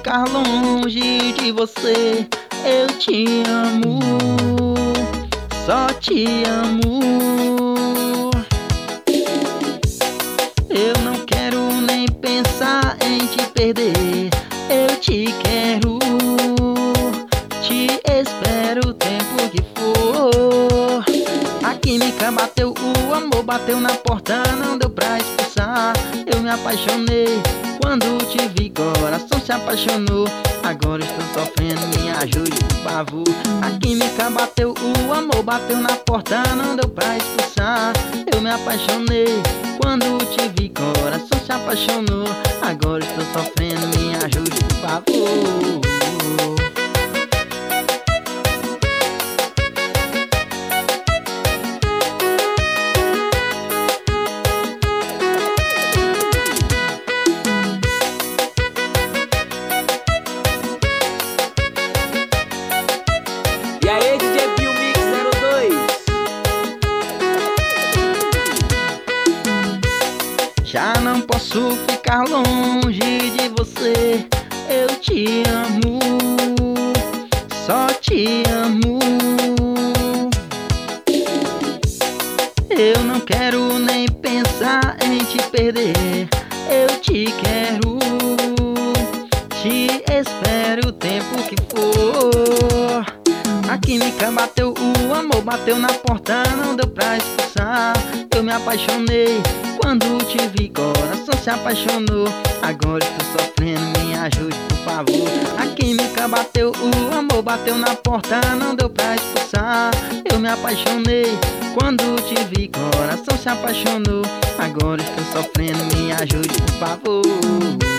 ficar longe de você. Eu te amo, só te amo. Eu não quero nem pensar em te perder. Eu te quero, te espero o tempo que for. A química bateu, o amor bateu na porta, não deu pra expulsar. Eu me apaixonei quando te vi, coração se apaixonou. Agora estou sofrendo, me ajude por favor. A química bateu, o amor bateu na porta, não deu pra expulsar. Eu me apaixonei quando te vi, coração se apaixonou. Agora estou sofrendo, me ajude por favor. E aí, DJ Bill Mix 02. Já não posso ficar longe de você. Eu te amo, só te amo. Eu não quero nem pensar em te perder. Eu te quero, te espero o tempo que for. A química bateu, o amor bateu na porta, não deu pra expulsar. Eu me apaixonei quando te vi, coração se apaixonou. Agora estou sofrendo, me ajude por favor. A química bateu, o amor bateu na porta, não deu pra expulsar. Eu me apaixonei quando te vi, coração se apaixonou. Agora estou sofrendo, me ajude por favor.